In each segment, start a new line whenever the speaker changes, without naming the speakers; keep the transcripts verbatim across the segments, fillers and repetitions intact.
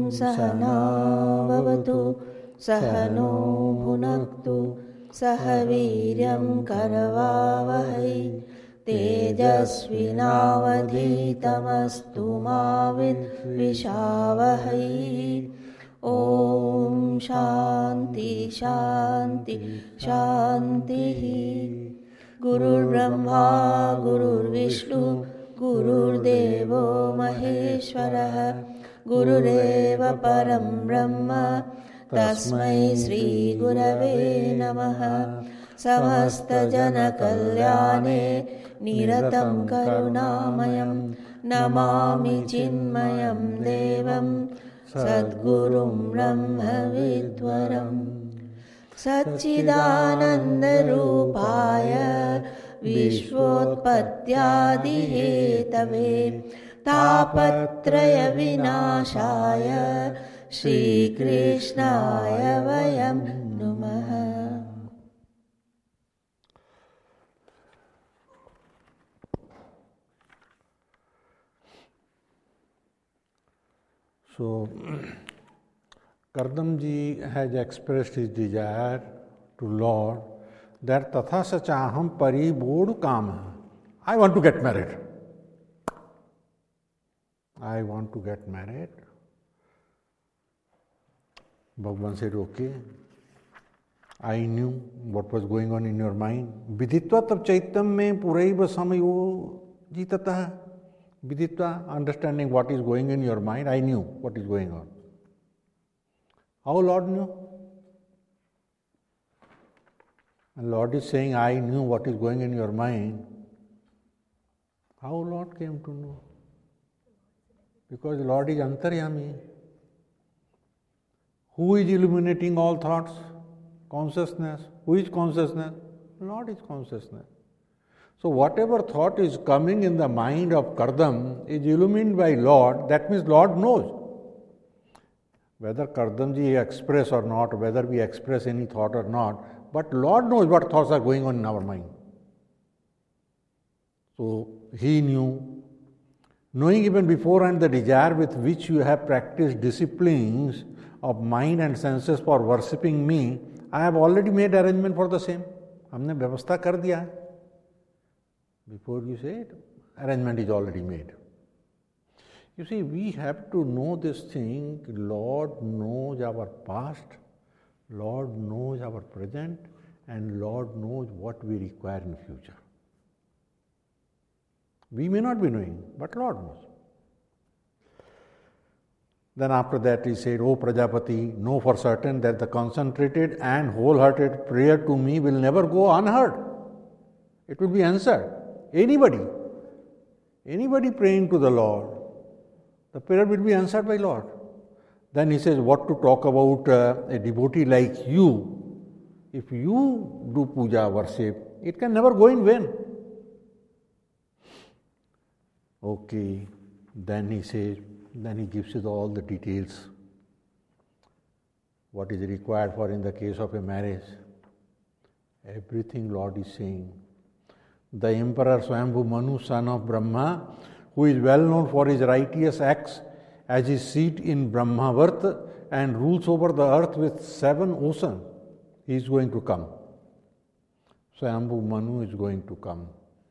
सहना भवतु सहनो भुनक्तु सह वीर्यं करवावहै तेजस्विनावधीतमस्तु मा विद्विषावहै। ॐ शान्ति शान्ति शान्तिः। गुरुर्ब्रह्मा गुरुर्विष्णु गुरुर्देवो महेश्वरः गुरुरेव परं ब्रह्म तस्मै श्रीगुरवे नमः। समस्तजनकल्याणे निरतं करुणामयं नमामि चिन्मयं देवं सद्गुरुं ब्रह्मविद्वरम्। सच्चिदानन्दरूपाय विश्वोत्पत्त्यादिहेतवे तापत्रयविनाशाय श्रीकृष्णाय वयं नुमः।
So, Kardamji has expressed his desire to Lord that tatha sachaham paribodu kama. I want to get married. I want to get married. Bhagavan said, okay. I knew what was going on in your mind. Viditva tab chaitam mein puraiva samayo jitatah. Viditva, understanding what is going in your mind, I knew what is going on. How Lord knew? And Lord is saying, I knew what is going in your mind. How Lord came to know? Because Lord is Antaryami. Who is illuminating all thoughts? Consciousness. Who is consciousness? Lord is consciousness. So whatever thought is coming in the mind of Kardam is illumined by Lord, that means Lord knows. Whether Kardamji express or not, whether we express any thought or not, but Lord knows what thoughts are going on in our mind. So he knew, knowing even beforehand the desire with which you have practiced disciplines of mind and senses for worshipping me, I have already made arrangement for the same. हमने व्यवस्था कर दिया है. Before you say it, arrangement is already made. You see, we have to know this thing. Lord knows our past, Lord knows our present, and Lord knows what we require in future. We may not be knowing, but Lord knows. Then after that he said, O Prajapati, know for certain that the concentrated and wholehearted prayer to me will never go unheard. It will be answered. Anybody, anybody praying to the Lord, the prayer will be answered by Lord. Then he says, what to talk about uh, a devotee like you? If you do puja, worship, it can never go in vain. Okay, then he says, then he gives you all the details. What is required for in the case of a marriage. Everything Lord is saying. The Emperor Swayambhu Manu, son of Brahma, who is well known for his righteous acts as his seat in Brahmavarta and rules over the earth with seven oceans, he is going to come. Swayambhu Manu is going to come.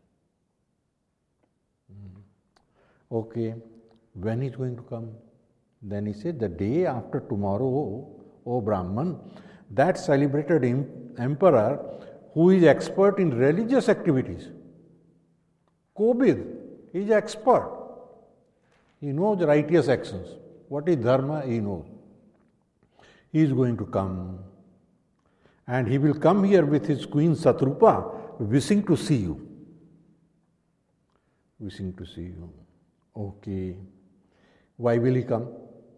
Okay, when he is going to come? Then he said, the day after tomorrow, O Brahman, that celebrated emperor who is expert in religious activities. Kobid, he is expert. He knows righteous actions. What is dharma, he knows. He is going to come. And he will come here with his queen Satrupa, wishing to see you. Wishing to see you. Okay. Why will he come?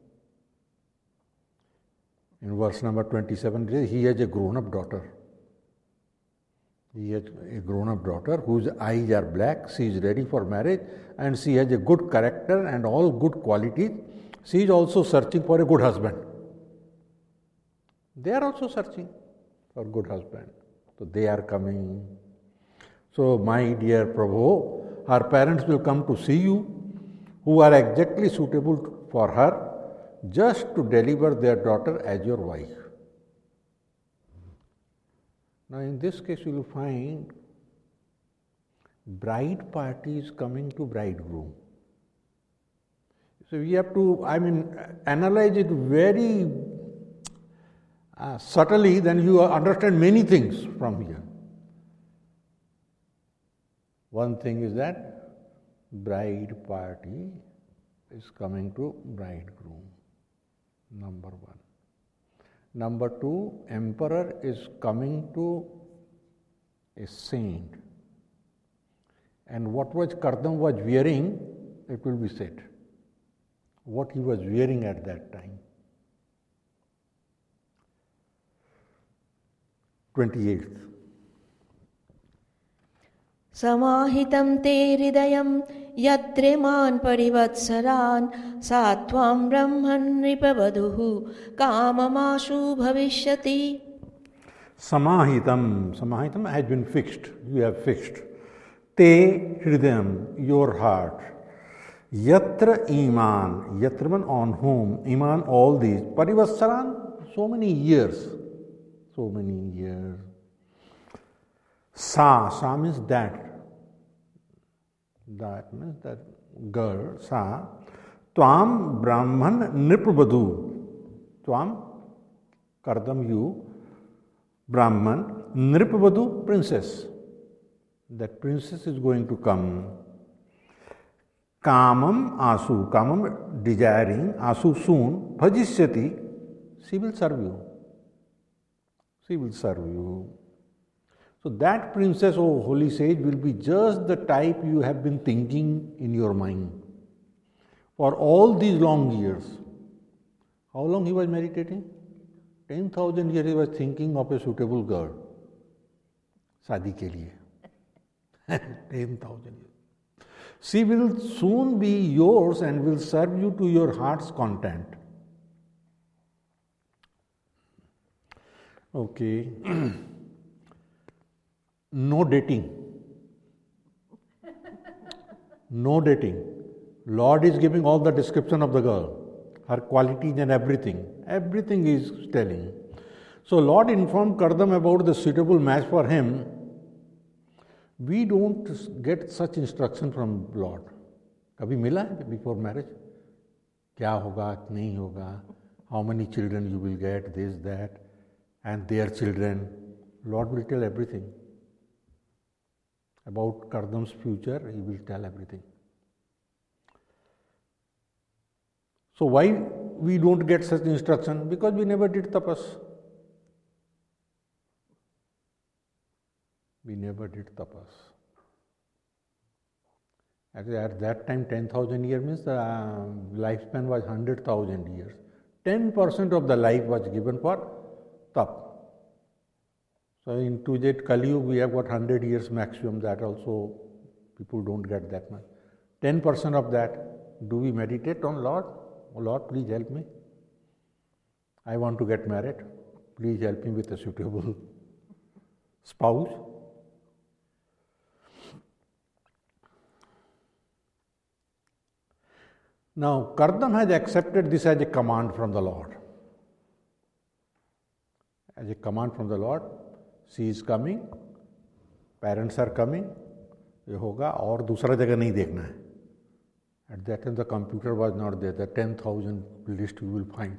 In verse number twenty-seven, he has a grown-up daughter. He has a grown-up daughter whose eyes are black. She is ready for marriage and she has a good character and all good qualities. She is also searching for a good husband. They are also searching for good husband. So they are coming. So my dear Prabhu, her parents will come to see you, who are exactly suitable for her. just to deliver their daughter as your wife. Now, in this case, you will find bride party is coming to bridegroom. So we have to, I mean, analyze it very uh, subtly, then you understand many things from here. One thing is that bride party is coming to bridegroom, number one. Number two, emperor is coming to a saint. And what was Kardam was wearing, it will be said. What he was wearing at that time. twenty-eighth.
समाहितं ते हृदयं यद्रिमान् परिवत्सरान् सा त्वां ब्रह्मन् नृपवधूः काममाशु भविष्यति.
Samahitam. Samahitam has been fixed. You have fixed. Te hridayam, your heart. Yatra iman. Yatraman on whom? Iman, all these. Parivassaran, so many years. So many years. Sa. Sa means that. That means that girl. Sa. Tvam Brahman Nripavadhu. Tvam, Kardam, you. Brahman. Nripavadhu, princess. That princess is going to come. Kamam asu. Kamam, desiring. Asu, soon. Bhajishyati. She will serve you. She will serve you. So that princess, oh holy sage, will be just the type you have been thinking in your mind for all these long years. How long he was meditating? ten thousand years he was thinking of a suitable girl. Shadi ke liye. ten thousand years. She will soon be yours and will serve you to your heart's content. Okay. No dating. No dating. Lord is giving all the description of the girl, her qualities and everything. Everything is telling. So Lord informed Kardam about the suitable match for him. We don't get such instruction from Lord. कभी मिला है before marriage? क्या होगा, नहीं होगा? How many children you will get, this, that, and their children. Lord will tell everything. About Kardam's future, he will tell everything. So why we don't get such instruction? Because we never did tapas. We never did tapas. Actually, at that time, ten thousand years means the uh, lifespan was one hundred thousand years. ten percent of the life was given for tap. So in today's Kali Yuga, we have got one hundred years maximum. That also people don't get that much. ten percent of that, do we meditate on Lord? Oh Lord, please help me. I want to get married. Please help me with a suitable spouse. Now, Kardam has accepted this as a command from the Lord. As a command from the Lord. She is coming, parents are coming, ये होगा और दूसरा जगह नहीं देखना है. At that time the computer was not there, the ten thousand list you will find.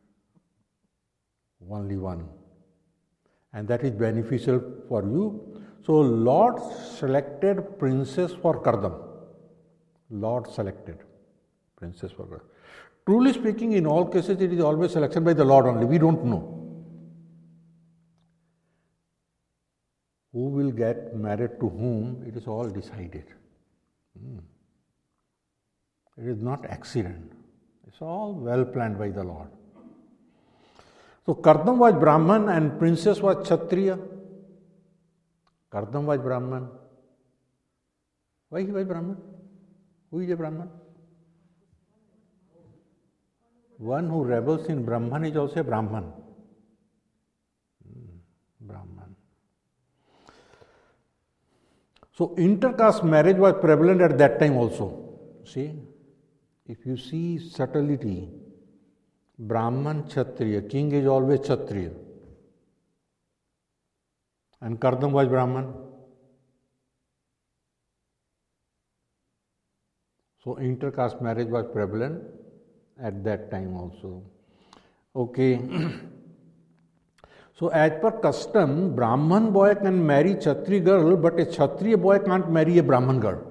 Only one. And that is beneficial for you. So Lord selected princess for Kardam. Lord selected princess for Kardam. Truly speaking, in all cases it is always selection by the Lord only, we don't know. Who will get married to whom, it is all decided. Hmm. It is not accident. It's all well planned by the Lord. So Kardam was Brahman and princess was Kshatriya. Kardam was Brahman. Why he was Brahman? Who is a Brahman? One who rebels in Brahman is also a Brahman. Hmm. Brahman. So intercaste marriage was prevalent at that time also. See, if you see subtlety, Brahman, Kshatriya. King is always Kshatriya. And Kardam was Brahman. So intercaste marriage was prevalent at that time also. Okay. So as per custom, Brahman boy can marry Kshatriya girl, but a Kshatriya boy can't marry a Brahman girl.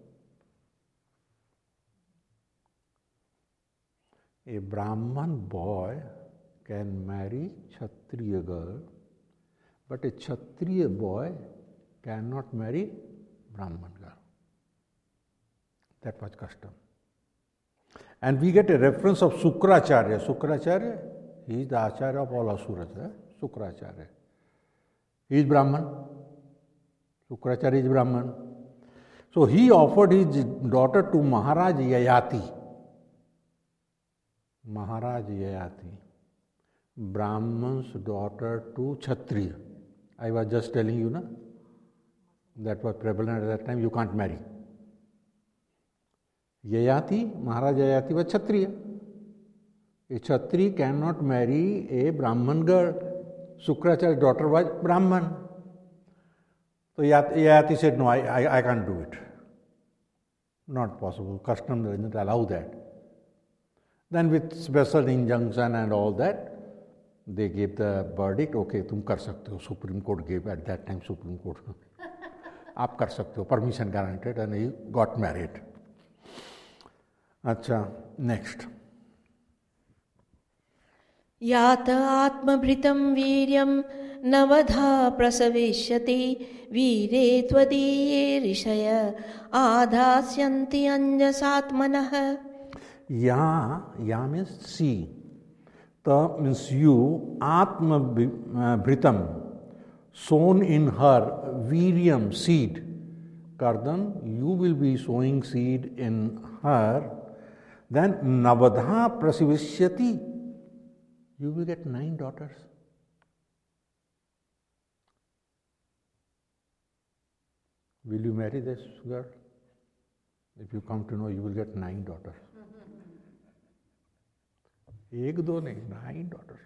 A Brahman boy can marry Kshatriya girl, but a Kshatriya boy cannot marry Brahman girl. That was custom. And we get a reference of Sukracharya. Sukracharya, he is the Acharya of all Asuras. Eh? Sukracharya. He is Brahman. Sukracharya is Brahman. So he offered his daughter to Maharaj Yayati. Maharaj Yayati. Brahman's daughter to Kshatriya. I was just telling you, na? That was prevalent at that time. You can't marry. Yayati, Maharaj Yayati was Kshatriya. A Kshatriya cannot marry a Brahman girl. Sukracharya's daughter was Brahman. So Yayati said, no, I, I, I can't do it. Not possible. Custom doesn't allow that. Then with special injunction and all that, they gave the verdict, okay, तुम कर सकते हो. Supreme Court gave at that time, Supreme Court. आप कर सकते हो. Permission granted and he got married. अच्छा, next.
यात आत्मभृतं वीर्यं नवधा प्रसविष्यति वीरे त्वदीये ऋषय आधास्यन्ति अंजसात्मनः.
Ya, ya means see. Ta means you, Atma Bhritam, sown in her, Viryam, seed. Kardam, you will be sowing seed in her. Then Navadha Prasivishyati, you will get nine daughters. Will you marry this girl? If you come to know, you will get nine daughters. Ek do nahi, nine daughters.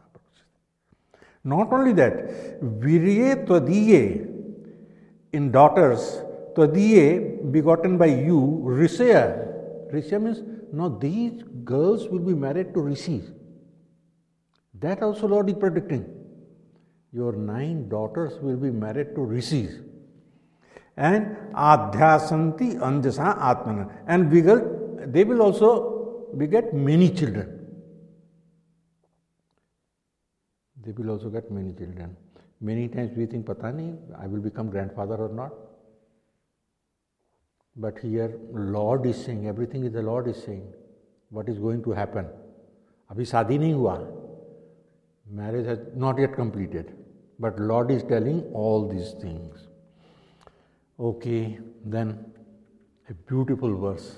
Not only that, Virye Tvadiye, in daughters, Tvadiye begotten by you, Rishya. Rishya means, now these girls will be married to rishis. That also Lord is predicting. Your nine daughters will be married to rishis. And Adhyasanti Anjasa Atmana. And we will, they will also beget many children. They will also get many children. Many times we think, pata nahi, I will become grandfather or not. But here Lord is saying, everything is the Lord is saying. What is going to happen? Abhi shaadi nahi hua. Marriage has not yet completed. But Lord is telling all these things. Okay, then a beautiful verse.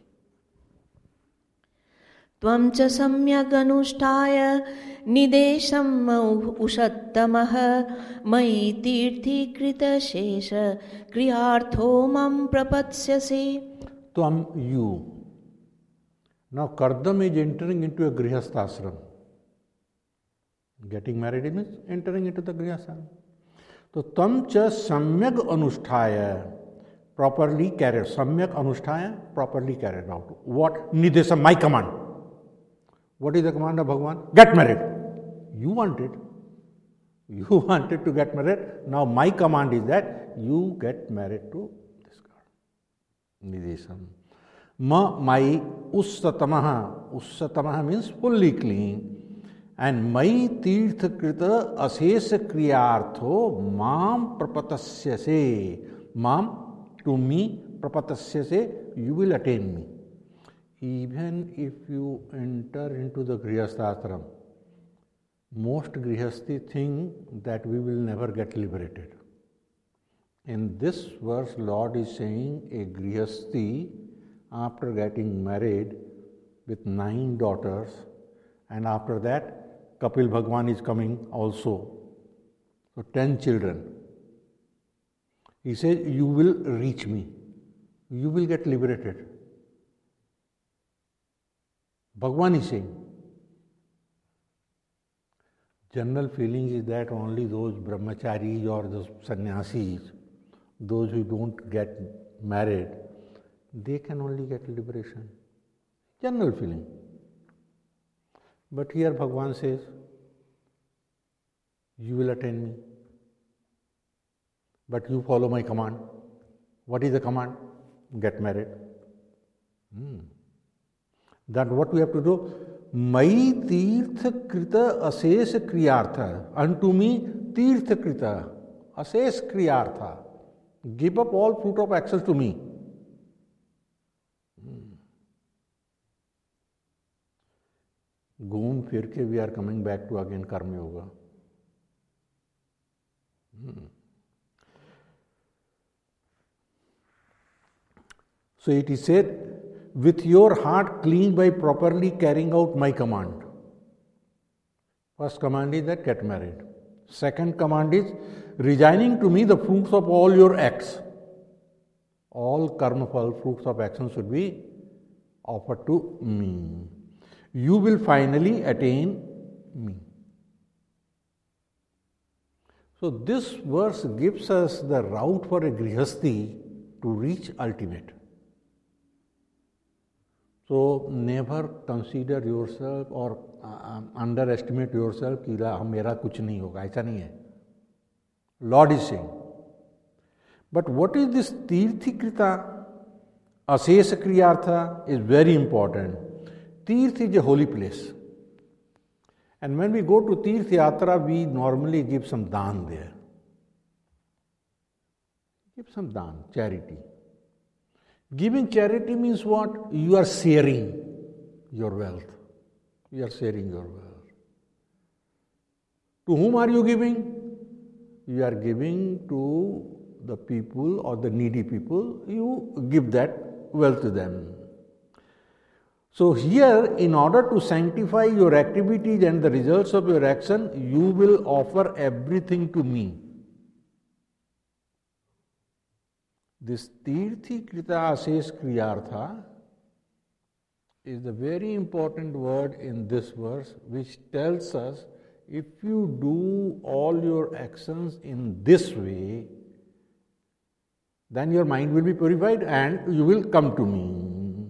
त्वं च सम्यग् अनुष्ठाय निदेशम् उषत्तमः मयि तीर्थीकृत शेष क्रियार्थो मम प्रपत्स्यसि.
Tvam, you. Now Kardam is entering into a grihasthashram. Getting married means entering into the grihasthashram. So tam cha samyak anusthaya, properly carried. Samyak anusthaya, properly carried out. What? Nidesam, my command. What is the command of Bhagavan? Get married. You wanted. You wanted to get married. Now my command is that you get married to this girl. Nidesam. Ma, my, ussatamaha. Ussatamaha means fully clean. And mai tirtha krita asesa kriyartho mam prapatasya se. Mam, to me, prapatasya se, you will attain me. Even if you enter into the grihasthashram, most grihasthi think that we will never get liberated. In this verse, Lord is saying a grihasthi, after getting married with nine daughters, and after that, Kapil Bhagwan is coming also. So, ten children. He says, you will reach me. You will get liberated. Bhagwan is saying. General feeling is that only those brahmacharis or those sannyasis, those who don't get married, they can only get liberation. General feeling. But here Bhagavan says, you will attain me, but you follow my command. What is the command? Get married. Hmm. Then what we have to do? Mai tirtha krita ases kriyartha. Unto me tirtha krita ases kriyartha. Give up all fruit of actions to me. Hmm. Goom firke we are coming back to again karma yoga. Hmm. So it is said, with your heart clean by properly carrying out my command. First command is that get married. Second command is resigning to me the fruits of all your acts. All karma phal, fruits of action should be offered to me. You will finally attain me. So this verse gives us the route for a grihasti to reach ultimate. So never consider yourself or uh, underestimate yourself कि मेरा कुछ नहीं होगा, ऐसा नहीं है. Lord is saying. But what is this tirthikrita asesa kriyartha is very important. Tirth is a holy place. And when we go to Tirth Yatra, we normally give some dhan there. Give some dhan, charity. Giving charity means what? You are sharing your wealth. You are sharing your wealth. To whom are you giving? You are giving to the people or the needy people. You give that wealth to them. So here, in order to sanctify your activities and the results of your action, you will offer everything to me. This tirthi krita ases kriyartha is the very important word in this verse, which tells us if you do all your actions in this way, then your mind will be purified and you will come to me.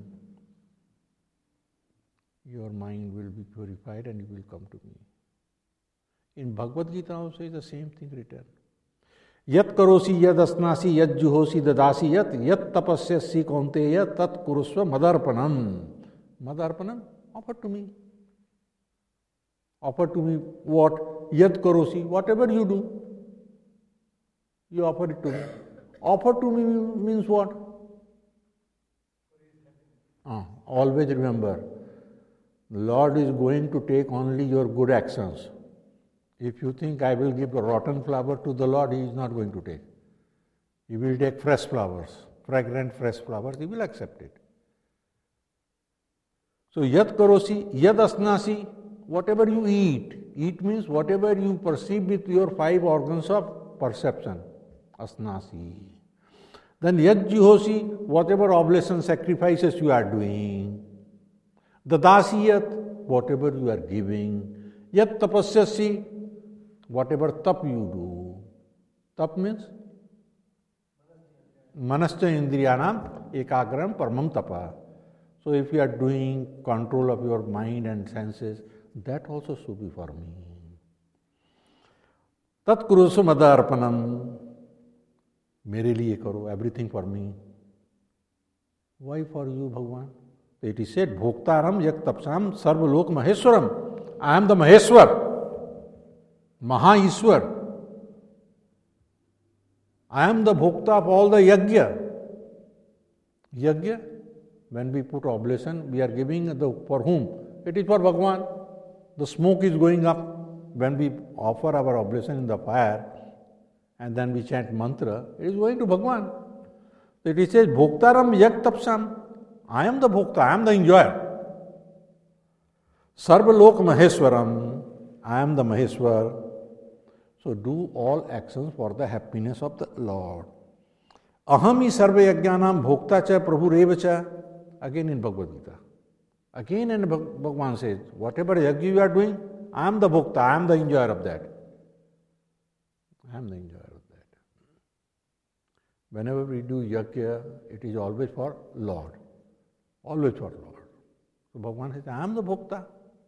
Your mind will be purified and you will come to me. In Bhagavad Gita also is the same thing written. Yat karosi yad asnasi yad juhosi dadasi yat yat tapasyasi kaunteya tat kurusva madarpanam. Madarpanam, offer to me. Offer to me what? Yad karosi, whatever you do, you offer it to me. Offer to me means what? Ah, always remember, the Lord is going to take only your good actions. If you think I will give a rotten flower to the Lord, He is not going to take. He will take fresh flowers, fragrant fresh flowers, He will accept it. So, yat karosi, yad asnasi, whatever you eat. Eat means whatever you perceive with your five organs of perception. Asnasi. Then yad juhosi, whatever oblation sacrifices you are doing. Dadasiyat, whatever you are giving. Yat tapasyasi, whatever tap you do. Tap means manascha indriyanam ekagram paramam tapa. So if you are doing control of your mind and senses, that also should be for me. Tat kurusu madarpanam. Mere liye karo, everything for me. Why for you, Bhagavan? It is said, Bhoktaram yak tapsam sarva lok maheswaram. I am the Maheswar, Maha Ishwar. I am the Bhokta of all the yajna. Yajna, when we put oblation, we are giving the for whom? It is for Bhagavan. The smoke is going up. When we offer our oblation in the fire and then we chant mantra, it is going to Bhagavan. So it says, Bhoktaram yak tapsam. I am the Bhokta, I am the enjoyer. Sarva lok Maheswaram. I am the Maheswar. So do all actions for the happiness of the Lord. Aham hi sarva yajnanam bhokta cha prabhu revacha. Again in Bhagavad Gita. Again and Bhagavan says, whatever yajna you are doing, I am the bhokta, I am the enjoyer of that. I am the enjoyer of that. Whenever we do yajna, it is always for Lord. Always for Lord. So Bhagavan says, I am the bhokta.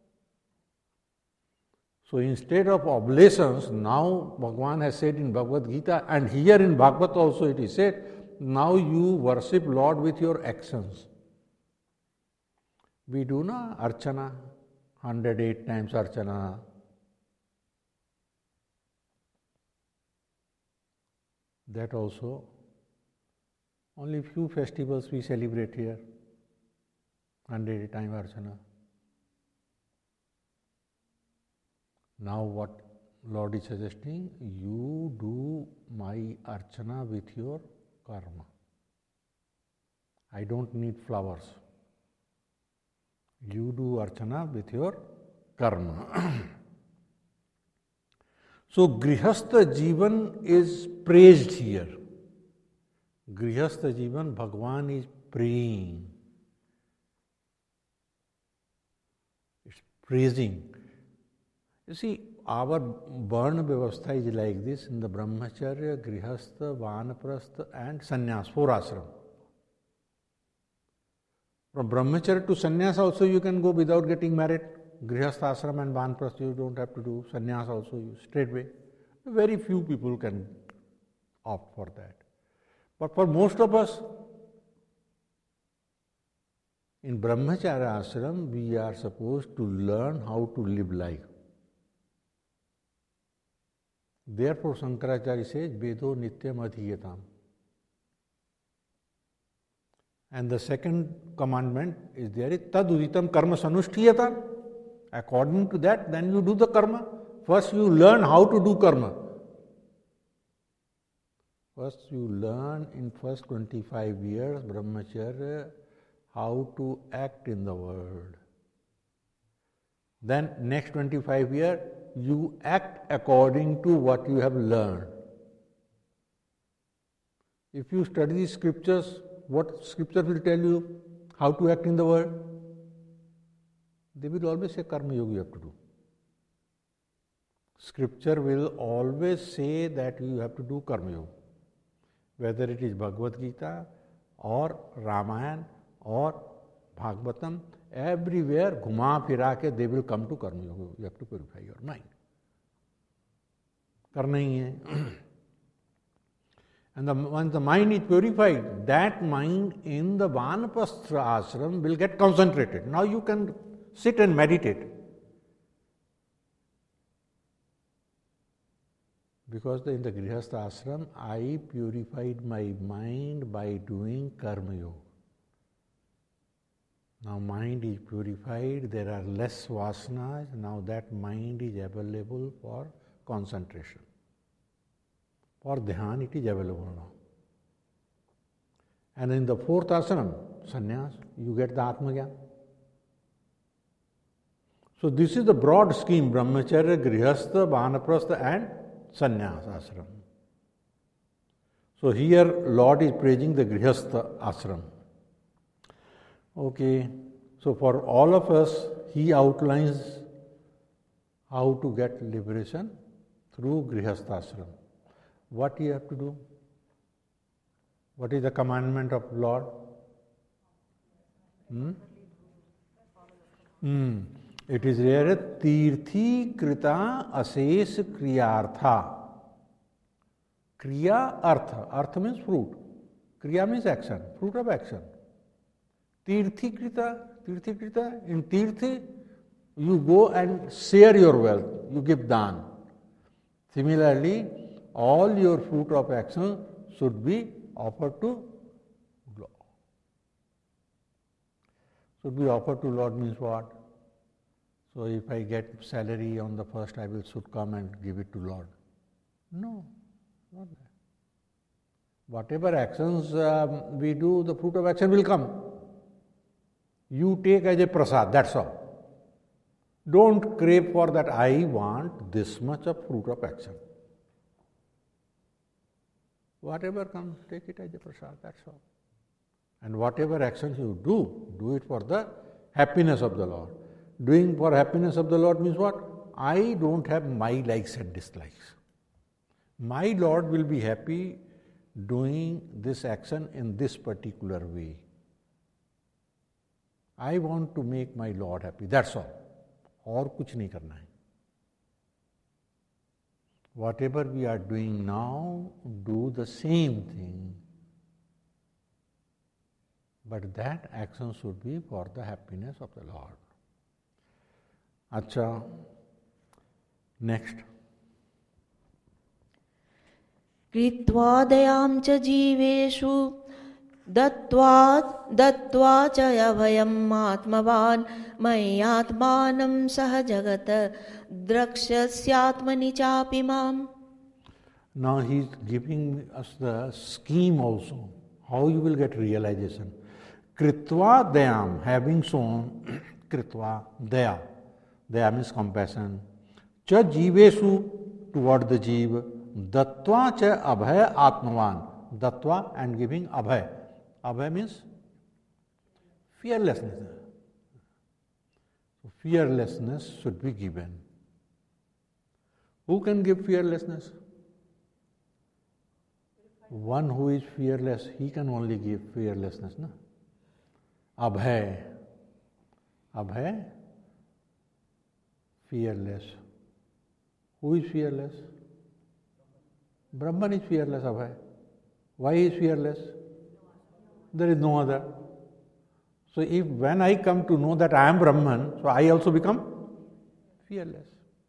So instead of oblations, now Bhagavan has said in Bhagavad Gita, and here in Bhagavad also it is said, now you worship Lord with your actions. We do na archana, one hundred eight times archana. That also, only few festivals we celebrate here, one hundred eight times archana. Now what Lord is suggesting, you do my archana with your karma. I don't need flowers. You do archana with your karma. So Grihastha Jivan is praised here. Grihastha Jivan, Bhagavan is praying. It's praising. You see, our Varna Vyavastha is like this in the Brahmacharya, Grihastha, Vanaprastha and Sannyas, four ashram. From Brahmacharya to Sannyas also you can go without getting married. Grihastha ashram and Vanaprastha you don't have to do. Sannyas also you straightway. Very few people can opt for that. But for most of us, in Brahmacharya ashram we are supposed to learn how to live life. Therefore, Shankaracharya says, Vedo Nityam Adhiyatam. And the second commandment is there is Tad Uditam Karma Sanushthiyatam. According to that, then you do the karma. First you learn how to do karma. First you learn in first twenty-five years, Brahmacharya, how to act in the world. Then next twenty-five years, you act according to what you have learned. If you study the scriptures, what scripture will tell you how to act in the world? They will always say karma yoga you have to do. Scripture will always say that you have to do karma yoga. Whether it is Bhagavad Gita or Ramayana or Bhagavatam, everywhere, ghuma fira ke, they will come to karma yoga. You have to purify your mind. Karna hi hai. And the, once the mind is purified, that mind in the Vanaprastha ashram will get concentrated. Now you can sit and meditate. Because in the Grihastha ashram, I purified my mind by doing karma yoga. Now mind is purified, there are less vasanas, now that mind is available for concentration. For dhyan it is available now. And in the fourth ashram, sannyas, you get the Atma Gyan. So this is the broad scheme, Brahmacharya, Grihastha, Vanaprastha and Sannyas ashram. So here Lord is praising the Grihastha ashram. Okay, so for all of us, he outlines how to get liberation through Grihastha ashram. What you have to do? What is the commandment of Lord? Hmm? Hmm. It is there, Tirthi Krita Ases Kriyartha. Kriya Artha. Artha means fruit. Kriya means action, fruit of action. Tirthi Krita, Tirthi Krita, in Tirthi, you go and share your wealth, you give dan. Similarly, all your fruit of action should be offered to Lord. Should be offered to Lord means what? So if I get salary on the first, I will should come and give it to Lord. No, not that. Whatever actions um, we do, the fruit of action will come. You take as a prasad, that's all. Don't crave for that, I want this much of fruit of action. Whatever comes, take it as a prasad, that's all. And whatever actions you do, do it for the happiness of the Lord. Doing for happiness of the Lord means what? I don't have my likes and dislikes. My Lord will be happy doing this action in this particular way. I want to make my Lord happy. That's all. और कुछ नहीं करना है. Whatever we are doing now, do the same thing. But that action should be for the happiness of the Lord. Acha, next.
कृत्वा दयां च जीवेषु दत्त्वा दत्त्वा च अभयम् आत्मवान् मय्यात्मानं सह जगत द्रक्ष्यस्यात्मनि चापि माम्.
Now he is giving us the scheme also, how you will get realization. Kritva dayam, having shown, kritva daya, daya means compassion, cha jivesu, toward the jiva, dattva cha abhay atmavan, dattva and giving abhay. Abhay means fearlessness. Fearlessness should be given. Who can give fearlessness? One who is fearless, he can only give fearlessness. No? Abhay. Abhay, fearless. Who is fearless? Brahman is fearless, Abhay. Why is fearless? There is no other. So if when I come to know that I am Brahman, so I also become fearless.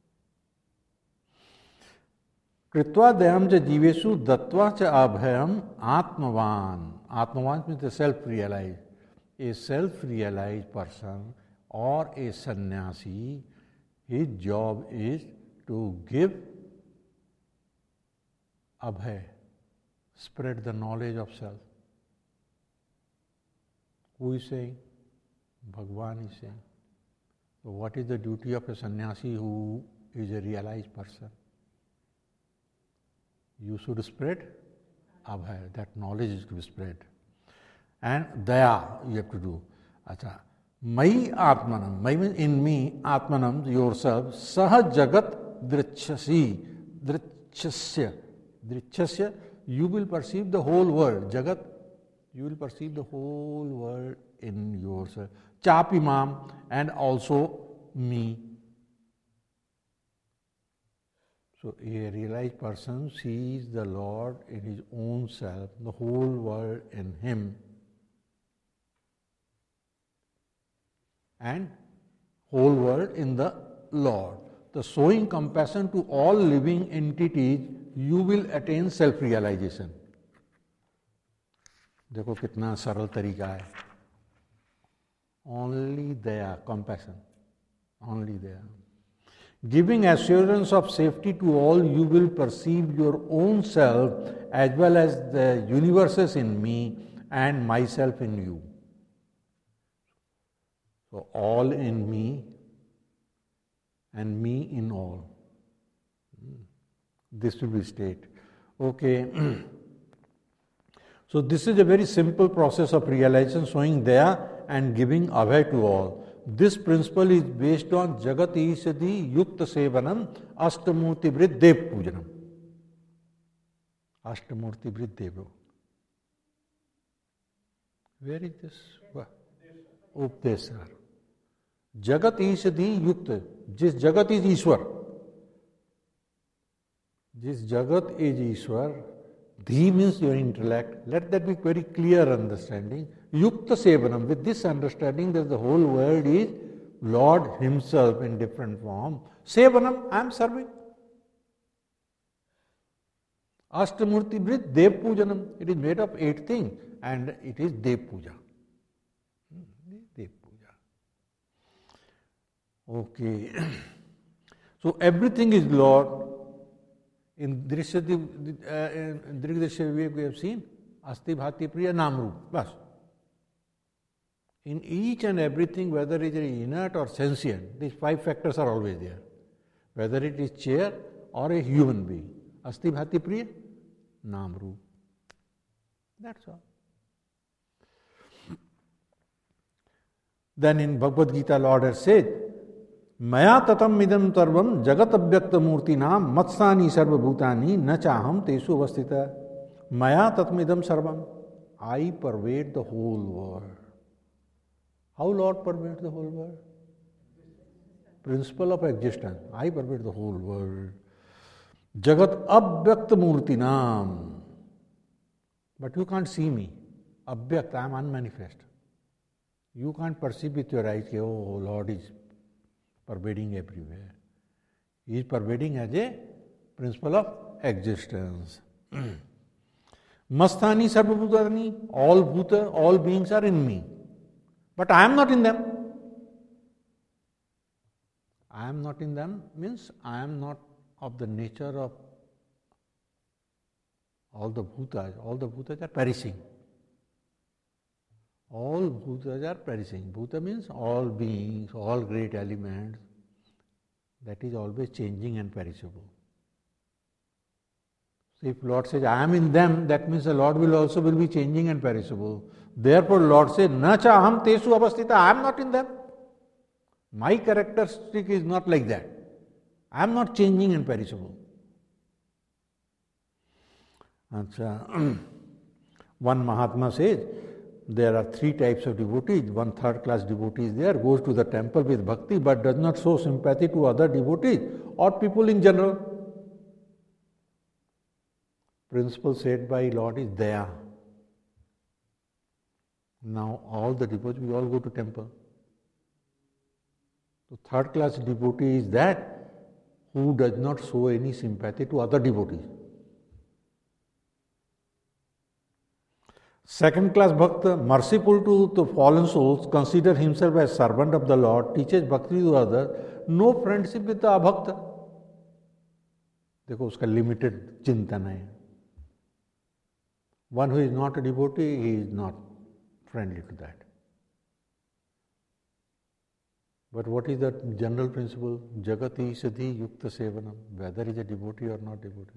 Kritva dayam ja jivesu dattva cha abhayam atmavan. Atmavan means the self-realized. A self-realized person or a sannyasi, his job is to give abhay, spread the knowledge of self. Who is saying? Bhagavan is saying. So what is the duty of a sannyasi who is a realized person? You should spread abhay, that knowledge is to be spread. And daya you have to do. Acha. Mai atmanam, mai means in me, atmanam, yourself, saha jagat drichyasi, drichyasya, drichyasya, you will perceive the whole world. Jagat, you will perceive the whole world in yourself. Chapimam, and also me. So a realized person sees the Lord in his own self, the whole world in him, and whole world in the Lord. The showing compassion to all living entities, you will attain self-realization. देखो कितना सरल तरीका है. Only there, compassion. Only there. Giving assurance of safety to all, you will perceive your own self as well as the universes in me and myself in you. So all in me and me in all. This will be state. Okay. So this is a very simple process of realization, showing there and giving abhay to all. This principle is based on Jagat Ishadi Yukta Sevanam Ashtamurti Vrit Dev Pujanam. Ashtamurti Vrit Devo. Where is this? Updesar. Jagat Ishadi Yukta. Jis Jagat is Ishwar. This Jagat is Ishwar. Dhi means your intellect. Let that be very clear understanding. Yukta Sevanam. With this understanding that the whole world is Lord Himself in different form. Sevanam, I am serving. Ashtamurti Vrit Dev Pujanam. It is made of eight things and it is Dev Puja. Dev Puja. Okay. So everything is Lord. In Drishyati, uh, in Drigdashya Vivek we have seen Asti Bhati Priya Namru. Bas. In each and everything, whether it is inert or sentient, these five factors are always there. Whether it is chair or a human being. Asti Bhati Priya Namru. That's all. Then in Bhagavad Gita, Lord has said, मया ततम इदम सर्वम जगत अव्यक्त मूर्ति नाम मत्सानी सर्वभूतानि न चाहम तेषु अवस्थित। मया ततम इदम सर्वम, I pervade the whole world. How Lord pervades the whole world? Principle of existence. I pervade the whole world. Jagat abhyakt murtinam. But you can't see me. Abhyakt, I am unmanifest. You can't perceive with your eyes, oh, Lord is pervading everywhere. He is pervading as a principle of existence. Mastani sarvabhutani, all bhuta, all beings are in me. But I am not in them. I am not in them means I am not of the nature of all the bhutas. All the bhutas are perishing. All bhutas are perishing. Bhuta means all beings, all great elements. That is always changing and perishable. So if Lord says, I am in them, that means the Lord will also will be changing and perishable. Therefore Lord says, na cha aham tesu avastita, I am not in them. My characteristic is not like that. I am not changing and perishable. Achha. One Mahatma says, there are three types of devotees. One third class devotee is there, goes to the temple with bhakti but does not show sympathy to other devotees or people in general. Principle said by Lord is Daya. Now all the devotees, we all go to temple. So third class devotee is that who does not show any sympathy to other devotees. Second class bhakta, merciful to the fallen souls, consider himself as servant of the Lord, teaches bhakti to others, no friendship with the abhakta. देखो उसका limited चिंतन है. One who is not a devotee, he is not friendly to that. But what is the general principle? Jagati Siddhi Yukta Sevanam, whether he is a devotee or not devotee.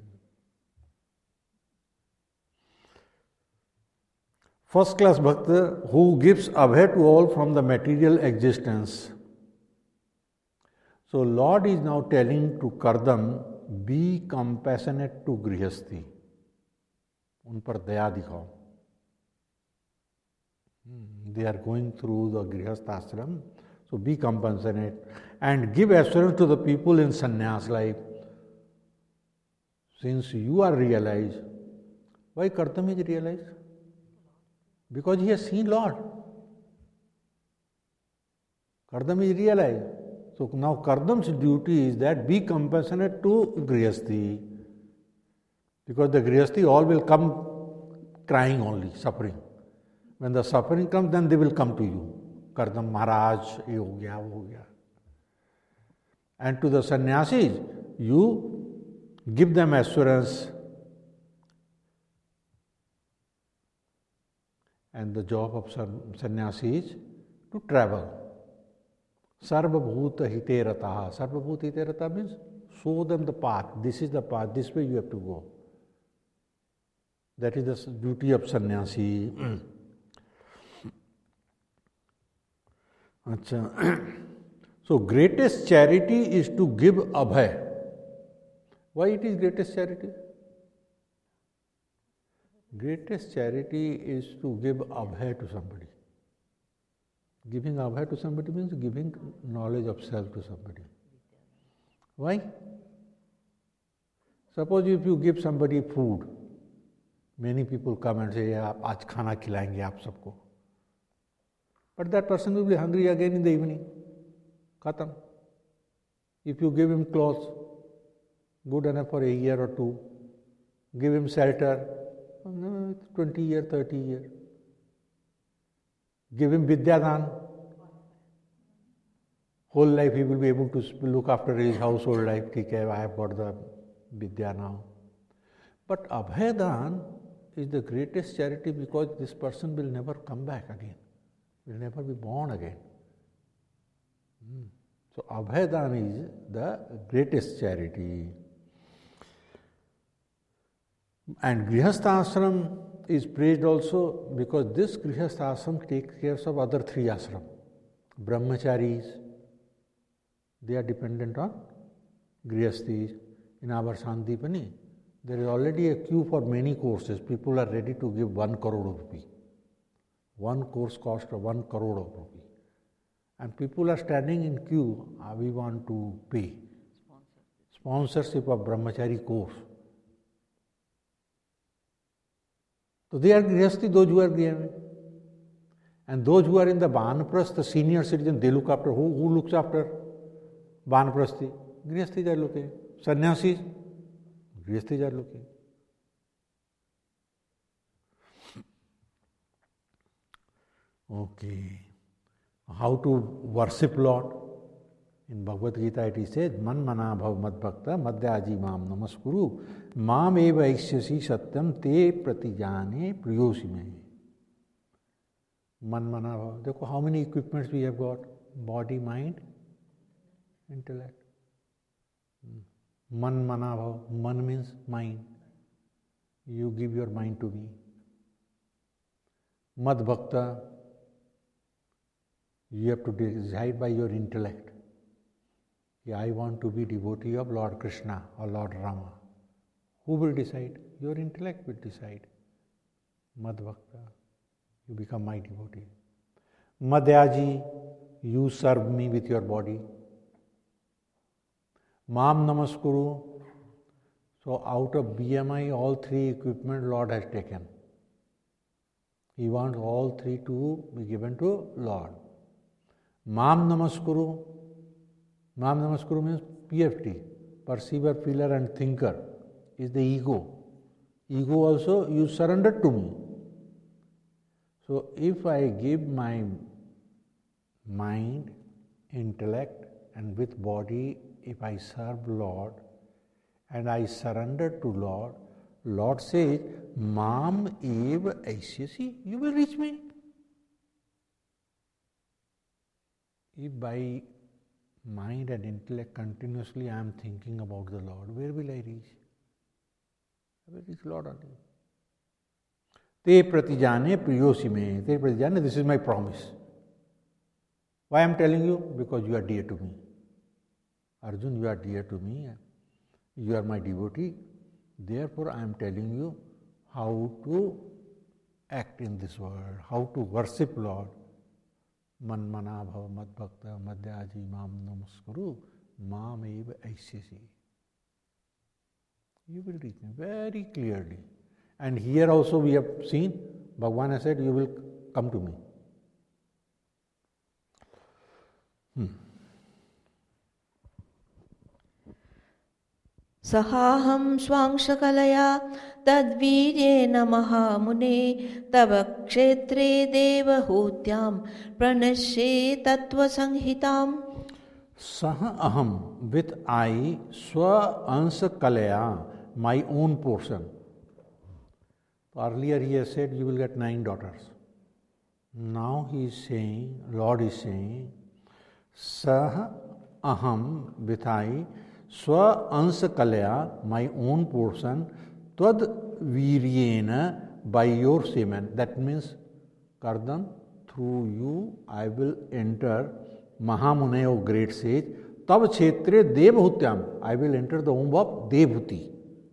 First class bhakta who gives abhay to all from the material existence. So Lord is now telling to Kardam, be compassionate to Grihasthi. उन पर दया दिखाओ. They are going through the Grihastha ashram, so be compassionate and give assurance to the people in sannyas life. Since you are realized, why Kardam is realized? Because he has seen Lord. Kardam is realized. So now Kardam's duty is that be compassionate to Grihasthi. Because the Grihasthi all will come crying only, suffering. When the suffering comes, then they will come to you. Kardam Maharaj, ye ho gaya, wo ho gaya. And to the sannyasis, you give them assurance. And the job of sannyasi is to travel. Sarvabhuta hiterataha. Sarvabhuta hiterataha means show them the path. This is the path. This way you have to go. That is the duty of sannyasi. So greatest charity is to give abhay. Why it is greatest charity? Greatest charity is to give abhay to somebody. Giving abhay to somebody means giving knowledge of self to somebody. Why? Suppose if you give somebody food, many people come and say, "Aaj khana khilayenge aap sabko." But that person will be hungry again in the evening. Khatam. If you give him clothes, good enough for a year or two, give him shelter, twenty years, thirty years. Give him Vidyadan. Whole life he will be able to look after his household life. Okay, I have got the Vidya now. But Abhayadan is the greatest charity because this person will never come back again. Will never be born again. Hmm. So Abhayadan is the greatest charity. And Grihastha ashram is praised also because this Grihastha ashram takes care of other three ashram. Brahmacharis, They are dependent on Grihasthis. In our Sandipani, there is already a queue for many courses. People are ready to give one crore of rupee. One course cost of one crore of rupee. And people are standing in queue. Ah, we want to pay. Sponsorship of Brahmachari course. So they are Grihasthi, those who are Grihasthi. And those who are in the Vanaprastha, the senior citizen, they look after. Who, who looks after Vanaprasthi? Grihasthis are looking. Sannyasis, Grihasthis are looking. Okay. How to worship Lord? In Bhagavad Gita it is said, Man mana bhav mad bhakta madhyaji mam namaskuru mam eva aisyasi satyam te pratijane priyosi me. Man mana bhav. Dekho how many equipments we have got? Body, mind, intellect. Man mana bhav. Man means mind. You give your mind to me. Mad bhakta. You have to decide by your intellect. Yeah, I want to be devotee of Lord Krishna or Lord Rama. Who will decide? Your intellect will decide. Mad bhakta. You become my devotee. Madhyaji. You serve me with your body. Mam namaskuru. So out of B M I, all three equipment Lord has taken. He wants all three to be given to Lord. Mam namaskuru. Mam namaskuru means P F T, perceiver, feeler and thinker, is the ego. Ego also, you surrender to me. So if I give my mind, intellect and with body, if I serve Lord and I surrender to Lord, Lord says, Mam eva aisyasi, you will reach me. If by mind and intellect continuously I am thinking about the Lord, where will I reach? I will reach Lord only. Te pratijane priyosi me. Te pratijane, this is my promise. Why I am telling you? Because you are dear to me. Arjun, you are dear to me. You are my devotee. Therefore, I am telling you how to act in this world, how to worship Lord. Man mana bhava mad bhakta madhyaji mam namaskuru mam eva aisyasi. You will reach me very clearly. And here also we have seen, Bhagavan has said, you will come to me. Hmm.
Sahaham swangshakalaya tadviryena mahamune tava kshetre devahutyam pranashe tattva sanghitam.
Saha aham, with I, swa ansa kalaya, my own portion. Earlier he has said you will get nine daughters. Now he is saying, Lord is saying, Saha aham, with I, swa ansa kalaya, my own portion, tad viryena, by your semen. That means, Kardam, through you I will enter Mahamune of great sage, Tav Kshetre Devahutyam, I will enter the womb of Devhuti.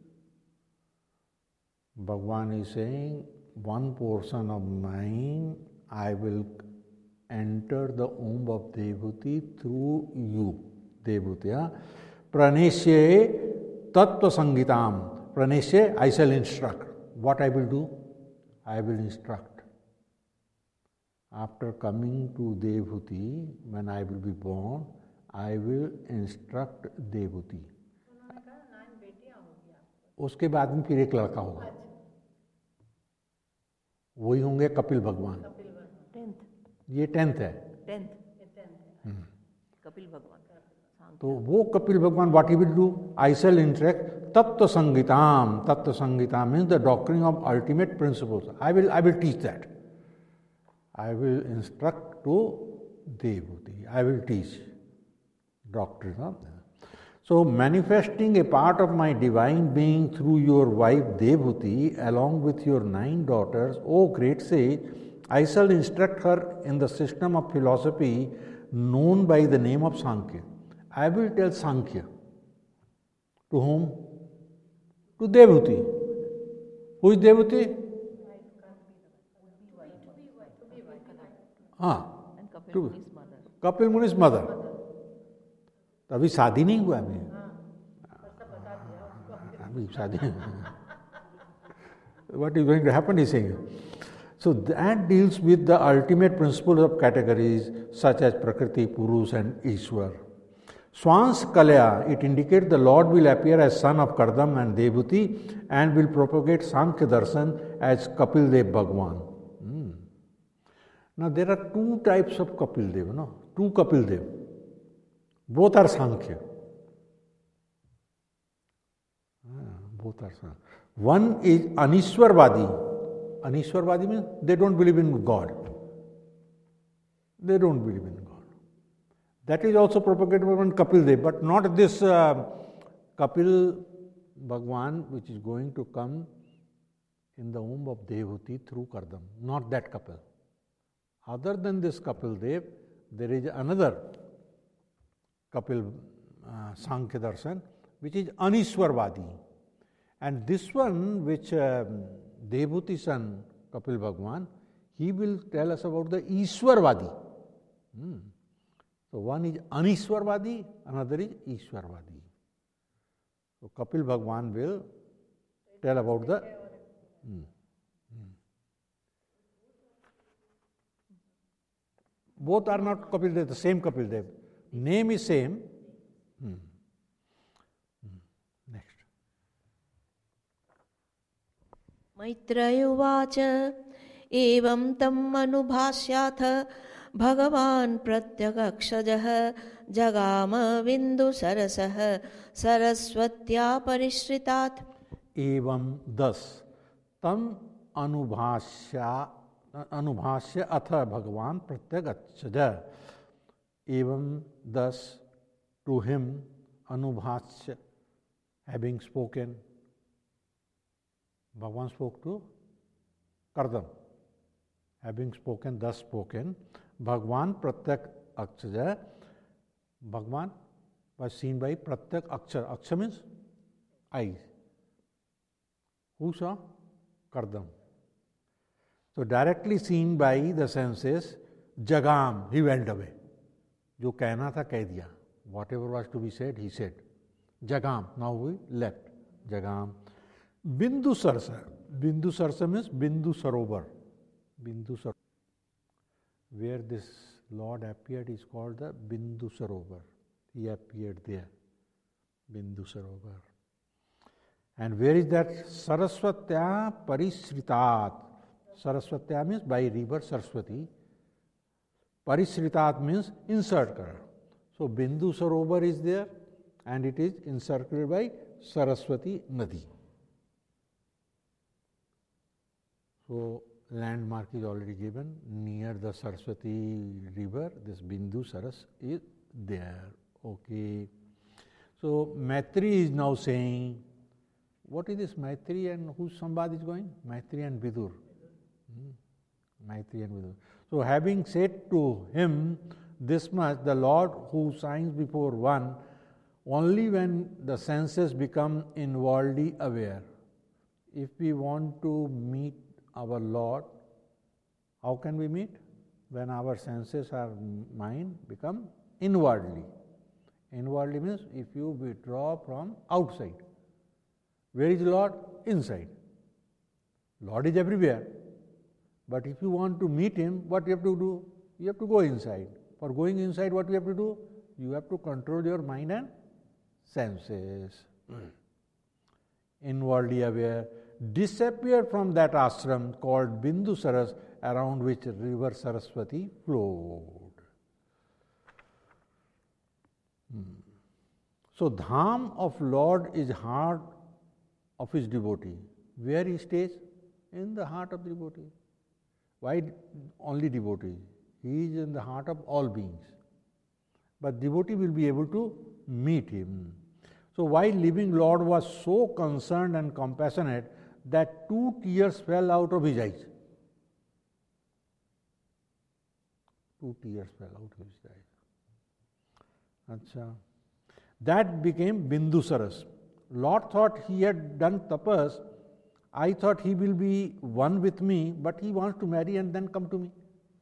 Bhagavan is saying, one portion of mine, I will enter the womb of Devhuti through you, Devhuti. Praneshe Tattva Sangitam. Praneshe, I shall instruct. What I will do? I will instruct. After coming to Devhuti, when I will be born, I will instruct Devhuti. उसके बाद में फिर एक लड़का होगा, वही होंगे कपिल भगवान. ये टेंथ है.
टेंथ कपिल भगवान.
तो वो Kapil Bhagavan what he will do? I shall instruct tattva sangitam. Tattva sangita means the doctrine of ultimate principles. I will I will teach that. I will instruct to Devhuti. I will teach doctrine of that. So, manifesting a part of my divine being through your wife Devhuti along with your nine daughters, O great sage, I shall instruct her in the system of philosophy known by the name of Sankhya. I will tell Sankhya. To whom? To Devahuti. Who is Devahuti? हाँ,
Kapil Muni's mother.
Kapil Muni's mother. तो अभी शादी नहीं हुआ अभी. अभी शादी. What is going to happen? He is saying. So that deals with the ultimate principles of categories such as Prakriti, Purus, and Ishwar. Swans Kalaya, it indicates the Lord will appear as son of Kardam and Devahuti and will propagate Sankhya Darshan as Kapil Dev Bhagwan. Hmm. Now there are two types of Kapil Dev, no? Two Kapil Dev. Both are Sankhya. Ah, both are Sankhya. One is Anishwarvadi. Anishwarvadi means they don't believe in God. They don't believe in God. That is also propagated by Kapil Dev, but not this uh, Kapil Bhagwan which is going to come in the womb of Devahuti through Kardam. Not that Kapil. Other than this Kapil Dev, there is another Kapil uh, Sankhya Darshan which is Anishwarvadi. And this one which uh, Devahuti son Kapil Bhagwan, he will tell us about the Ishwarvadi. Hmm. So one is Anishwarvadi, another is Ishwarvadi. So Kapil Bhagwan will tell about the. Hmm, hmm. Both are not Kapil Dev, the same Kapil Dev. Name is same. Hmm. Hmm. Next.
Maitreya उवाच एवं तम् अनुभाष्याथ भगवान् प्रत्यगक्षजः जगाम बिन्दुसरसः सरस्वत्या परिश्रितात्.
एवं दस तम अनुभाष्या अनुभाष्य अथ भगवान प्रत्यगक्षज. एवं दस टू हिम अनुभाष्य having spoken. Bhagavan spoke to Kardam. Having spoken, thus spoken, Bhagavan Pratyak Akshaja. Bhagavan was seen by Pratyak Akshar. Akshar means eyes. Who saw? Kardam. So directly seen by the senses, Jagam, he went away. जो कहना था कह दिया. Whatever was to be said, he said. Jagam, now we left. Jagam. Bindu Sarsa. Bindu Sarsa means Bindu Sarovar. Bindu Sarovar. Where this Lord appeared is called the Bindu Sarovar. He appeared there. Bindu Sarovar. And where is that? Saraswatya Parishritat. Saraswatya means by river Saraswati. Parishritat means encircled. So Bindu Sarovar is there and it is encircled by Saraswati Nadi. So landmark is already given near the Saraswati river. This Bindu Saras is there. Okay. So Maitri is now saying, what is this Maitri and whose Sambad is going? Maitri and Vidur. Hmm. Maitri and Vidur. So having said to him this much, the Lord who shines before one, only when the senses become inwardly aware. If we want to meet our Lord, how can we meet? When our senses, our mind become inwardly. Inwardly means if you withdraw from outside. Where is Lord? Inside. Lord is everywhere. But if you want to meet Him, what you have to do? You have to go inside. For going inside, what you have to do? You have to control your mind and senses. Mm. Inwardly aware. Disappear from that ashram called Bindu Saras, around which river Saraswati flowed. Hmm. So Dham of Lord is heart of his devotee. Where he stays? In the heart of the devotee. Why only devotee? He is in the heart of all beings. But devotee will be able to meet him. So while living Lord was so concerned and compassionate that two tears fell out of his eyes. Two tears fell out of his eyes. Achha. That became Bindusaras. Lord thought he had done tapas. I thought he will be one with me, but he wants to marry and then come to me.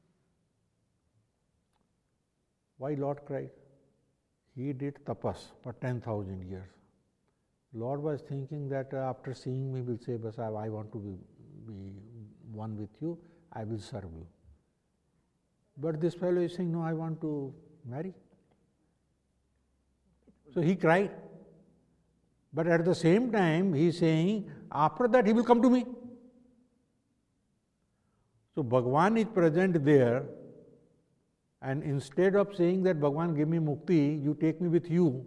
Why Lord cried? He did tapas for ten thousand years. Lord was thinking that uh, after seeing me, will say, Bas, I, I want to be, be one with you, I will serve you. But this fellow is saying, no, I want to marry. So he cried. But at the same time, he is saying, after that he will come to me. So Bhagavan is present there, and instead of saying that Bhagavan give me mukti, you take me with you,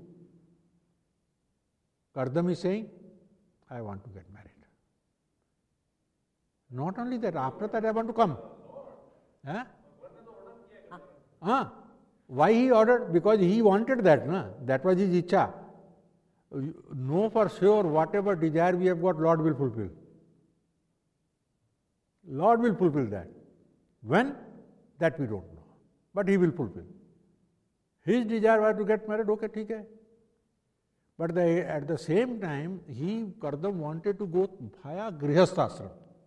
Kardam is saying, I want to get married. Not only that, after that I want to come. Huh? Huh? Why he ordered? Because he wanted that. Na? That was his icha. Know for sure whatever desire we have got, Lord will fulfill. Lord will fulfill that. When? That we don't know. But he will fulfill. His desire was to get married, okay, theek hai. But the, at the same time, he, Kardam, wanted to go via Grihasthashram.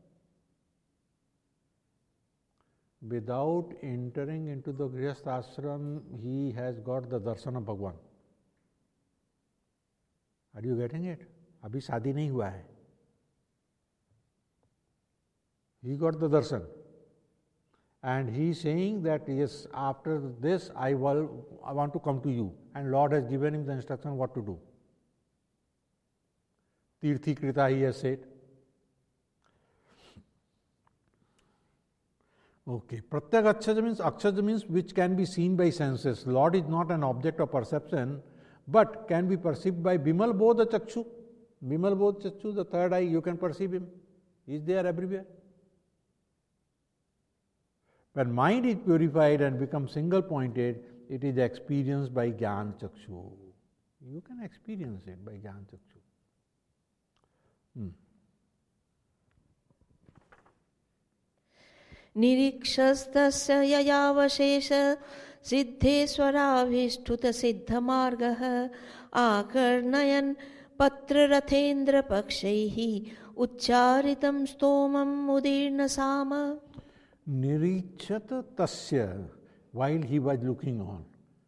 Without entering into the Grihasthashram, he has got the darshan of Bhagavan. Are you getting it? Abhi शादी नहीं हुआ है. He got the darshan. And he is saying that, yes, after this I will, I want to come to you. And Lord has given him the instruction what to do. Tirthi Krita, he has said. Okay. Pratyak Akshaja means, Akshaja means which can be seen by senses. Lord is not an object of perception, but can be perceived by Bimal Bodha Chakshu. Bimal Bodha Chakshu, the third eye, you can perceive him. He is there everywhere. When mind is purified and becomes single pointed, it is experienced by Jnana Chakshu. You can experience it by Jnana Chakshu. Hmm.
निरीक्षस्तस्य ययावशेष सिद्धेश्वराभिष्ठुत सिद्धमार्गः आकर्णयन् पत्ररथेन्द्र पक्षैः उच्चारितं स्तोमं मुदीर्णसाम.
Nirichat tasya, while he was looking on.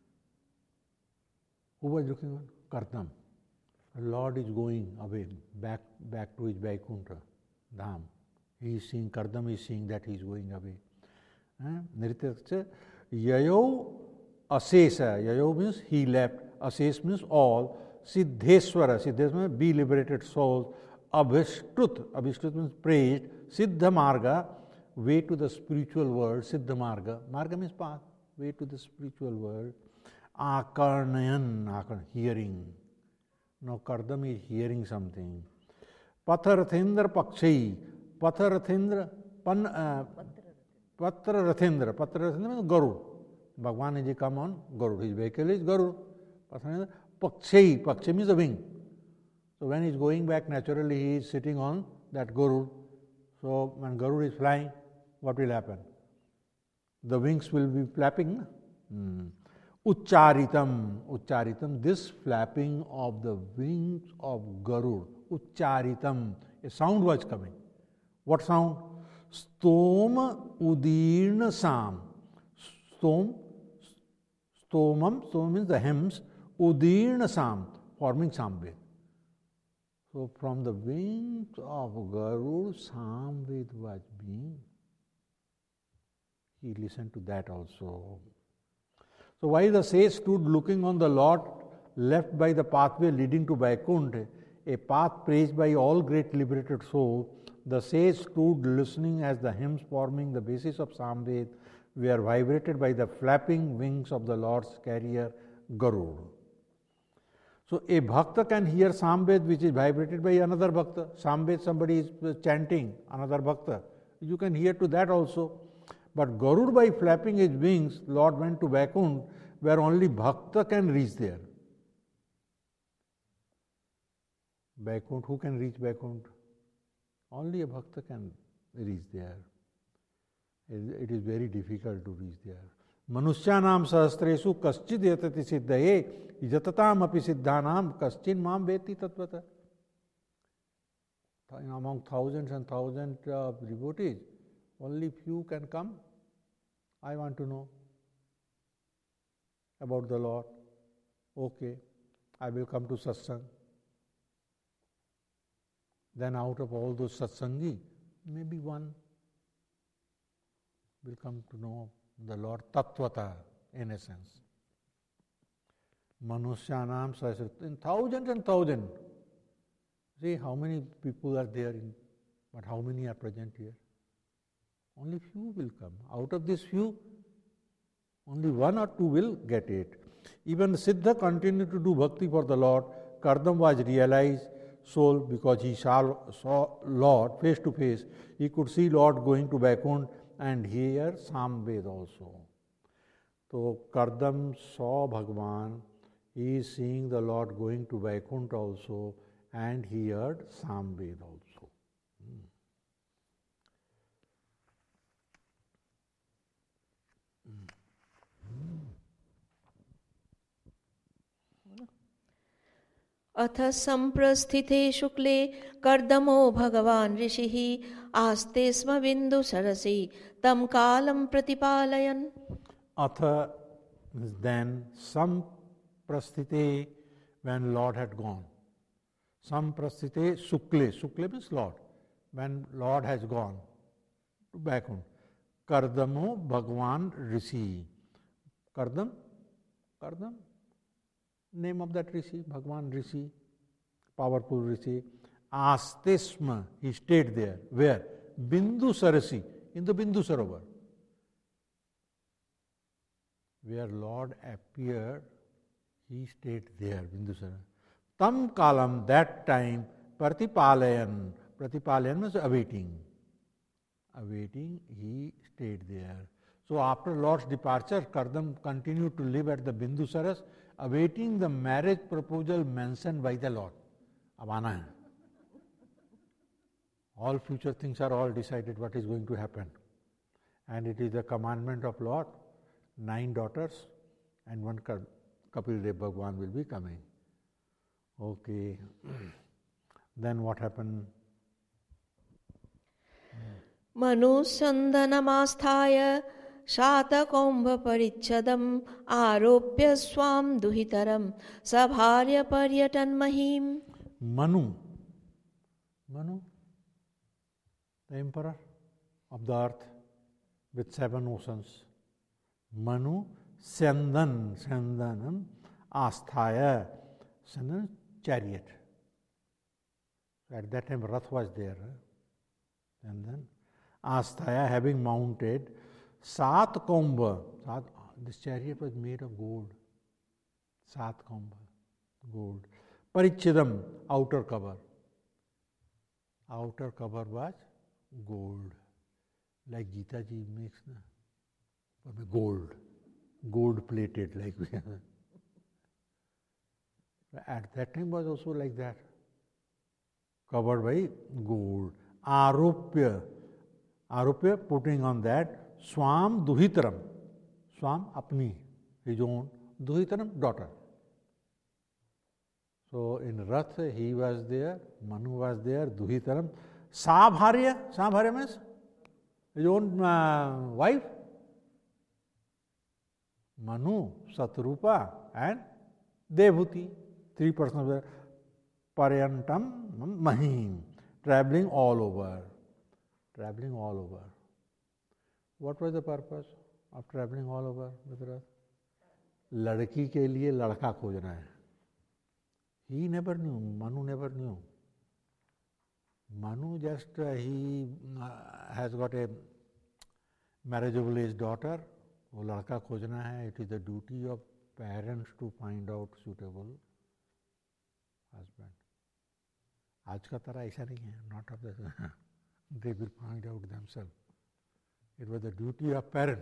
Who was looking on? Kardam. Lord is going away, back back to his Vaikuntha Dham. He is seeing, Kardam is seeing that he is going away. Nirichat yayo asesa. Yayo means he left. Ases means all. Siddheswara. Siddheswara means be liberated souls. Abhishtut. Abhishtut means praised. Siddha marga. Way to the spiritual world, Siddha Marga. Marga means path, way to the spiritual world. Akarnayan, Akarnayan, hearing. Now Kardam is hearing something. Patharathindra Pakshai. Patharathindra, Pan, uh, Patrarathindra. Patrarathindra means Garud. Bhagavan is come on Garud. His vehicle is Garud. Patharathindra Pakshai. Pakshai means the wing. So when he is going back, naturally he is sitting on that Garud. So when Garud is flying, what will happen? The wings will be flapping. Hmm. Uchcharitam. Uchcharitam. This flapping of the wings of Garud. Uchcharitam. A sound was coming. What sound? Stoma udirna sam. Stom. Stomam. Stomam means the hymns. Udirna sam. Forming Samved. So from the wings of Garud, Samved was being. He listened to that also. So while the sage stood looking on the Lord, left by the pathway leading to Vaikuntha, a path praised by all great liberated souls, the sage stood listening as the hymns forming the basis of Samved were vibrated by the flapping wings of the Lord's carrier, Garud. So a bhakta can hear Samved which is vibrated by another bhakta. Samved, somebody is chanting, another bhakta. You can hear to that also. But Garud, by flapping his wings, Lord went to Vaikuntha, where only bhakta can reach there. Vaikuntha, who can reach Vaikuntha? Only a bhakta can reach there. It is very difficult to reach there. मनुष्यानाम सहस्रेषु कश्चिद यतति सिद्धये यतताम अपि सिद्धानाम कश्चिन माम वेत्ति तत्वतः. Among thousands and thousands of devotees, only few can come. I want to know about the Lord. Okay, I will come to satsang. Then out of all those satsangi, maybe one will come to know the Lord Tattvata in a sense. Manushyanam sahasra, in thousands and thousands. See how many people are there, in, but how many are present here? Only few will come. Out of this few, only one or two will get it. Even the Siddha continued to do bhakti for the Lord. Kardam was realized soul because he saw, saw Lord face to face. He could see Lord going to Vaikuntha and hear Samved also. So Kardam saw Bhagavan. He is seeing the Lord going to Vaikuntha also, and he heard Samved also. Hmm.
अथ संप्रस्थिते शुक्ले कर्दमो भगवान् ऋषिः आस्ते स्म बिंदु सरसि तं कालं प्रतिपालयन्.
Atha is then samprasthite, when Lord had gone. Samprasthite sukle, sukle means Lord, when Lord has gone to Vaikuntha. Kardamo Bhagwan Rishi. Kardam, Kardam, name of that Rishi, Bhagwan Rishi, powerful Rishi. Astesma, he stayed there. Where? Bindu Sarasi, in the Bindu Sarovar. Where Lord appeared, he stayed there, Bindu Sarovar. Tam kalam, that time, Pratipalayan. Pratipalayan means awaiting. Awaiting, he stayed there. So after Lord's departure, Kardam continued to live at the Bindu Saras, awaiting the marriage proposal mentioned by the Lord. Avana. All future things are all decided what is going to happen. And it is the commandment of Lord, nine daughters and one Kapil Dev Bhagwan will be coming. Okay. Then what happened?
मनुसंदनमास्थाय शातकौम्भपरिच्छदम् आरोप्य स्वाम दुहितरं सभार्य पर्यटन्महीम्.
Manu, Manu, the emperor of the earth with seven oceans. Manu Sandan, Sandanam Asthaya, Sandan chariot. At that time Rath was there. And then Asthaya, having mounted Sat Kumbha. Sat, this chariot was made of gold. Sat Kumbha, gold. Parichidam, outer cover. Outer cover was gold. Like Gita ji makes, na? Gold. Gold plated like we have. At that time was also like that. Covered by gold. Aropya. Aropya, putting on that. Swam Duhitaram. Swam Apni, his own. Duhitaram, daughter. So in Rath he was there, Manu was there, Duhitaram. Sabharya, Sabharya means his own uh, wife. Manu, Satrupa and Devhuti. Three persons were Paryantam Mahim. Traveling all over. Traveling all over. What was the purpose of traveling all over with Rath? लड़की के लिए लड़का खोजना है. He never knew, Manu never knew. Manu just, uh, he uh, has got a marriageable age daughter. वो लड़का खोजना है. It is the duty of parents to find out suitable husband. आज का तरह ऐसा नहीं है. Not of the, they will find out themselves. It was the duty of parents.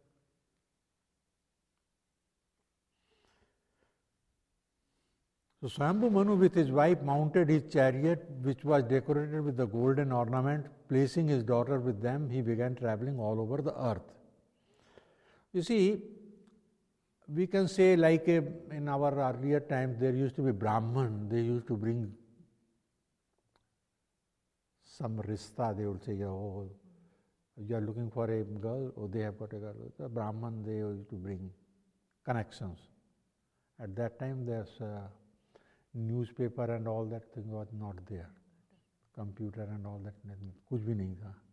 So Swambhu Manu with his wife mounted his chariot which was decorated with the golden ornament. Placing his daughter with them, he began travelling all over the earth. You see, we can say like a, in our earlier times there used to be Brahman, they used to bring some rista, they would say, oh, you are looking for a girl, oh, they have got a girl. The Brahman, they used to bring connections. At that time, there's a newspaper and all that thing was not there. Computer and all that, कुछ भी नहीं था.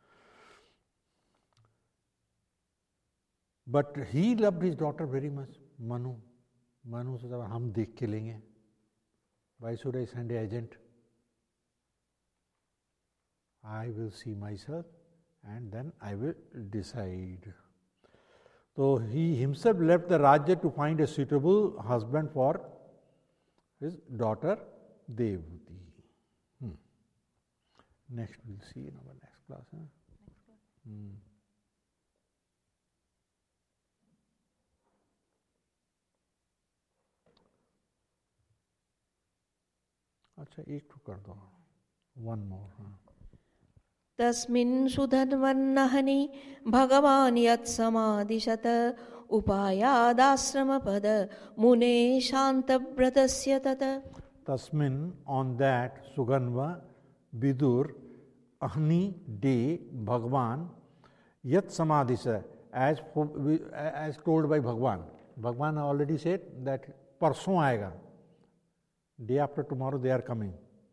But he loved his daughter very much, Manu. Manu said, हम देख के लेंगे. Why should I send an agent? I will see myself and then I will decide. So he himself left the Rajya to find a suitable husband for his daughter Devati. Hmm. Next we'll see in our next class. Huh? Next class. Hmm. अच्छा एक तो कर दो. One more. Huh?
तस्मिन् सुधन्वन्नहनि भगवान् यत् समादिशत उपायादाश्रमपद मुने शान्तव्रतस्य तत.
Tasmin, on that Suganva Vidur Ahni day Bhagwan Yat Samadhisha, as as told by Bhagwan. Bhagwan already said that parson aayega. Day after tomorrow they are coming.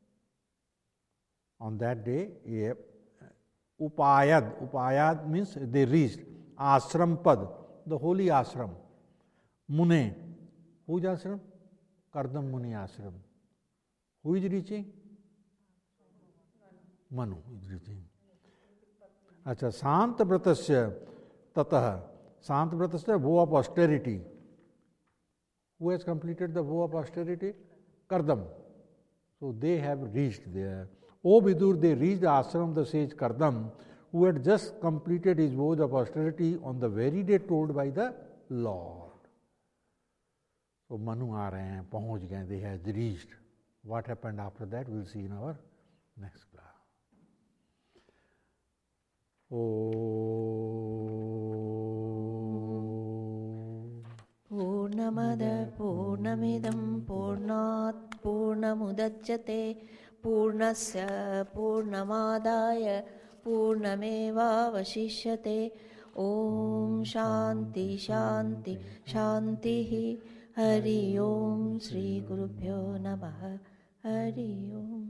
On that day, yeah, Upayad, Upayad means they reached Ashram Pad, the holy ashram. Mune, whose ashram? Kardam Muni ashram. Who is reaching? Manu is reaching. Acha, Santa Vratasya Tataha. Santa Vratasya, vow of austerity. Who has completed the vow of austerity? Kardam. So they have reached there. O Vidur, they reached the ashram of the sage Kardam, who had just completed his vows of austerity on the very day told by the Lord. So Manu aa rahe hain, pahunch gaye, they have reached. What happened after that, we'll see in our next class. Om
Purnamada Purnamidam Purnat Purnamudachyate Purnasya Purnamadaya Purnameva Vashishyate. Om Shanti Shanti Shanti. Hari Om Shri Gurubhyo Namaha. Hari Om.